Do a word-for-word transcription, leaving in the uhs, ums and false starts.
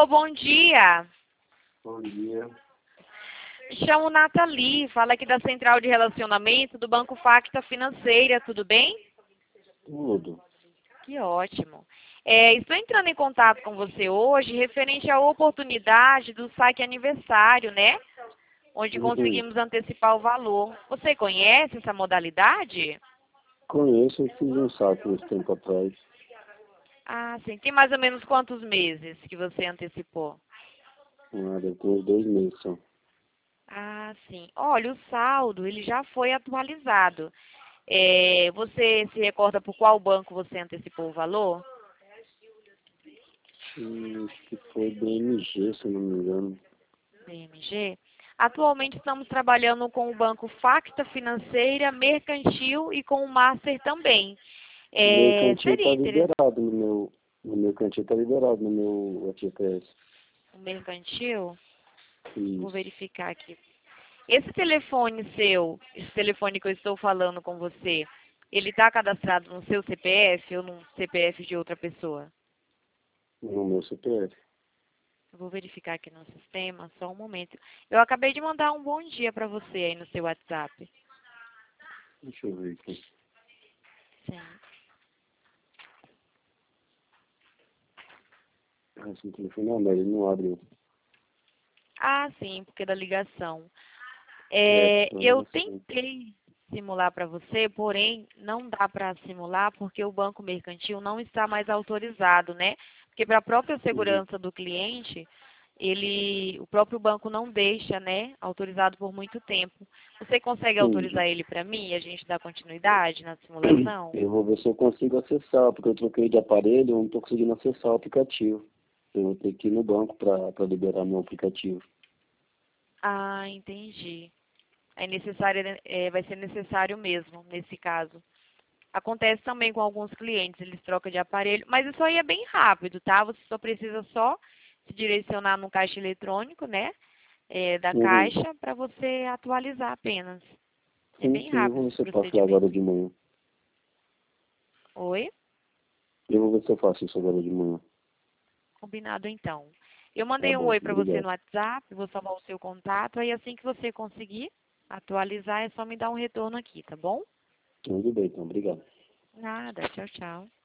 Alô, bom dia. Bom dia. Me chamo Nathalie, fala aqui da Central de Relacionamento do Banco Facta Financeira, tudo bem? Tudo. Que ótimo. É, estou entrando em contato com você hoje referente à oportunidade do saque aniversário, né? Onde Uhum. conseguimos antecipar o valor. Você conhece essa modalidade? Conheço, eu fiz um saque esse tempo atrás. Ah, sim. Tem mais ou menos quantos meses que você antecipou? Ah, deve ter uns dois meses só. Ah, sim. Olha, o saldo, ele já foi atualizado. É, você se recorda por qual banco você antecipou o valor? Hum, acho que foi B M G, se eu não me engano. B M G? Atualmente estamos trabalhando com o Banco Facta Financeira, Mercantil e com o Master também. O É, mercantil seria está interessante liberado no meu. No mercantil está liberado no meu F P S. o Mercantil? Vou Isso. verificar aqui. Esse telefone seu, esse telefone que eu estou falando com você, ele está cadastrado no seu C P F ou num C P F de outra pessoa? No meu C P F. Eu vou verificar aqui no sistema, só um momento. Eu acabei de mandar um bom dia para você aí no seu WhatsApp. Deixa eu ver aqui. Sim. Ah, esse telefone não, mas ele não abre. Ah, sim, porque da ligação. É, É, por eu ligação. tentei simular para você, porém não dá para simular porque o banco mercantil não está mais autorizado, né? Porque para a própria Uhum. segurança do cliente, ele, o próprio banco não deixa, né? Autorizado por muito tempo. Você consegue Entendi. autorizar ele para mim e a gente dar continuidade na simulação? Eu vou ver se eu consigo acessar, porque eu troquei de aparelho, eu não estou conseguindo acessar o aplicativo. Eu vou ter que ir no banco para liberar meu aplicativo. Ah, entendi. É necessário, é, vai ser necessário mesmo nesse caso. Acontece também com alguns clientes, eles trocam de aparelho, mas isso aí é bem rápido, tá? Você só precisa só se direcionar no caixa eletrônico, né? É, da Uhum. caixa para você atualizar apenas. É Sim, bem sim, eu rápido vou ver esse se eu faço lá procedimento. agora de manhã. Oi? Eu vou ver se eu faço isso agora de manhã. Combinado então. Eu Tá mandei um bom, oi para você obrigado. no WhatsApp, vou salvar o seu contato, aí assim que você conseguir atualizar é só me dar um retorno aqui, tá bom? Tudo bem, então, obrigado. Nada, tchau, tchau.